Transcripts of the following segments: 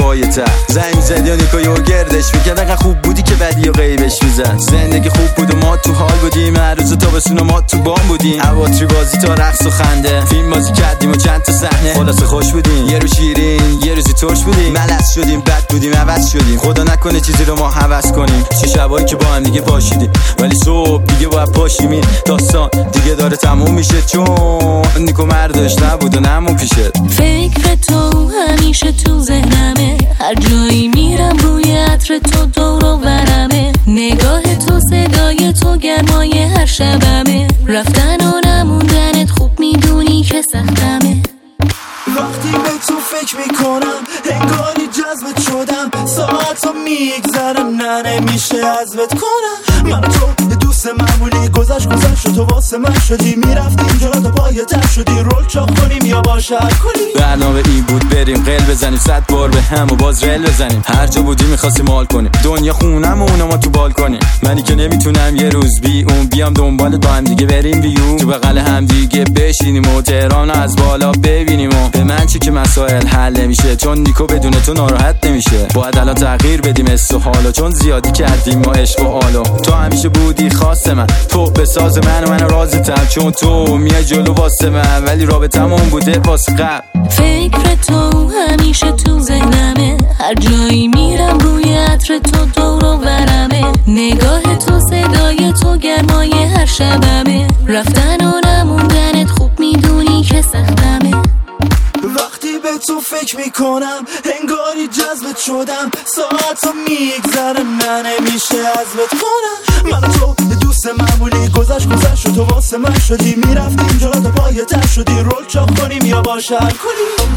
پای تخت. زنگ می‌زدی و نیکو یو گردش می‌کرد انقدر خوب بودی که بعدی و غیبش می‌زد. زندگی خوب بود و ما تو حال بودیم، هر روز تابستون و ما تو بام بودیم. عواطری بازی تا رقص و خنده، فیلم بازی کردیم و چند تا صحنه. خلاصه خوش بودیم، یه روز شیرین یه روزی ترش بودیم. ملس شدیم بد بودیم عوض شدیم، خدا نکنه چیزی رو ما هوس کنیم. چه شبایی که با هم دیگه پاشیدیم ولی صبح دیگه باید پاشیم. این داستان دیگه داره تموم میشه چون نیکو مردش نبود و نمون پیشت. فکر تو همیشه تو ذهنمه، هر جایی میرم روی عطر تو دور و برمه. نگاه تو صدای تو گرمای هر شبمه، رفتن و نموندنت خوب میدونی که سختمه. وقتی به تو فکر میکنم انگاری جذبت شدم، ساعتا میگذره نمیشه عزبت کنم. من تو دوست معمولی گذشت و تو واسه من شدی، میرفتیم جلو تا پای در شدی، رول چاپ کنیم یا باشه کنیم. برنامه این بود بریم قل بزنیم 100 بار به هم و باز رل بزنیم. هر جا بودیم میخواستیم مال کنیم، دنیا خونم و اونا ما تو بال کنیم. منی که نمیتونم یه روز بی اون بیام دنبالت با هم دیگه بریم بیو، تو بغل هم دیگه بشینیم و تهران از بالا ببینیم. و به من چی که مسائل حل نمیشه، چون نیکو بدون تو ناراحت نمیشه. باید الان تغییر بدیم حس و حالو، چون زیادی کردیم ما عشق و حالو. تو همیشه بودی خاص من، تو بساز من و من رازتم، چون تو میای جلو واسه من ولی رابطمون بوده واسه قبل. فکر تو همیشه تو ذهنمه، هر جایی میرم روی عطر تو دور و برمه. نگاه تو صدای تو گرمای هر شبمه، رفتن و نموندنت خوب میدونی که سختمه. وقتی به تو فکر میکنم انگاری جذبت شدم، ساعتا میگذره نمیشه عزبت کنم. من تو دوست معمولی گذشت و تو واسه من شدی، میرفتیم جلو تا پای در شدی، رول چاپ کنیم یا باشه کنیم.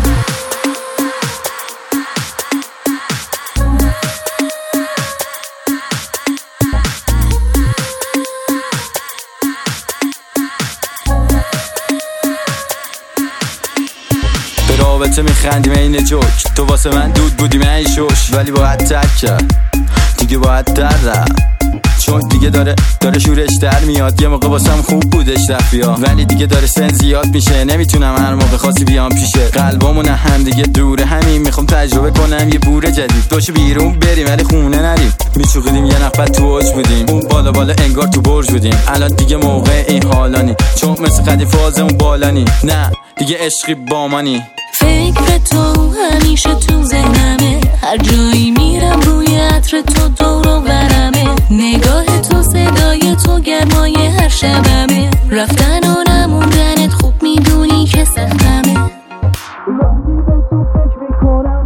رابطه میخندیم این جوک، تو واسه من دود بودی من این شوش، ولی باید ترک کرد دیگه باید در رفت، چون دیگه داره شورش در میاد. یه موقع واسم خوب بودش رفیا، ولی دیگه داره سن زیاد میشه، نمیتونم هر موقع خاصی بیام پیشه. قلبامون هم دیگه دوره، همین میخوام تجربه کنم یه بوره جدید، باشه بیرون بریم ولی خونه نریم. میچوقیدیم یه نفر تو اوج بودیم، اون بالا انگار تو برج بودیم. الان دیگه موقع این حالانی، چون مثل قدیم فازمون بالانی، نه دیگه عشقی با منی. فکر تو همیشه تو ذهنمه، هر جایی میرم روی عطر تو دور و برمه. نگاه تو صدای تو گرمای هر شبمه، رفتن و نموندنت خوب میدونی که سختمه. وقتی به تو فکر میکنم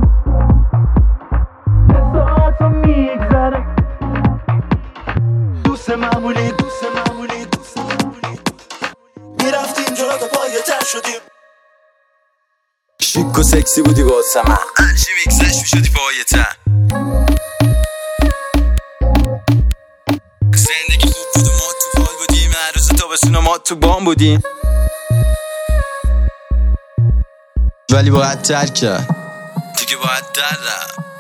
ساعتا میگذره، دوست معمولی میرفتیم جلو تا پای در شدیم. شیک و سکسی بودی واسه من، هرچی میگذشت میشدی پای تن. زندگی خوب بود و ما تو حال بودیم، هر روز تابستون و ما تو بام بودیم. ولی باید ترک کرد دیگه باید در رفت.